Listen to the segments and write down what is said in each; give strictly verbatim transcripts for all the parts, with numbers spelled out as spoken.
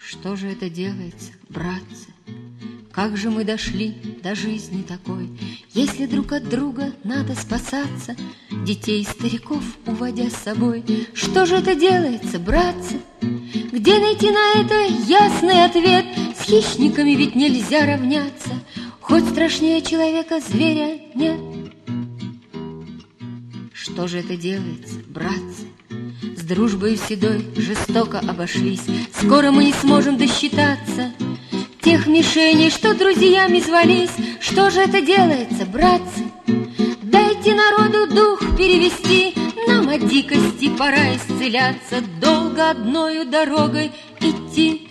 Что же это делается, братцы? Как же мы дошли до жизни такой, если друг от друга надо спасаться, детей и стариков уводя с собой? Что же это делается, братцы? Где найти на это ясный ответ? С хищниками ведь нельзя равняться, хоть страшнее человека зверя нет. Что же это делается, братцы? С дружбой седой жестоко обошлись, скоро мы не сможем досчитаться тех мишеней, что друзьями звались. Что же это делается, братцы? Дайте народу дух перевести, нам от дикости пора исцеляться, долго одною дорогой идти.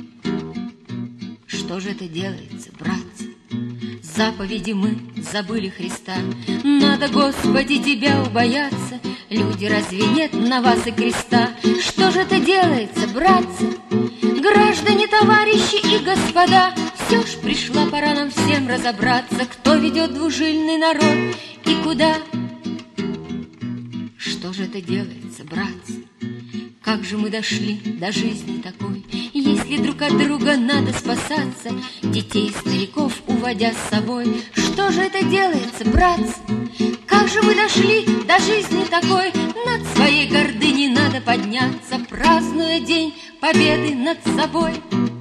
Что же это делается, братцы? Заповеди мы забыли Христа, надо, Господи, Тебя убояться, люди, разве нет на вас и креста? Что же это делается, братцы? Граждане, товарищи и господа, все ж пришла пора нам всем разобраться, кто ведет двужильный народ и куда. Что же это делается, братцы? Как же мы дошли до жизни такой, если друг от друга надо спасаться, детей и стариков уводя с собой? Что же это делается, братцы? Как же мы дошли до жизни такой, над своей гордыней надо подняться, празднуя день победы над собой.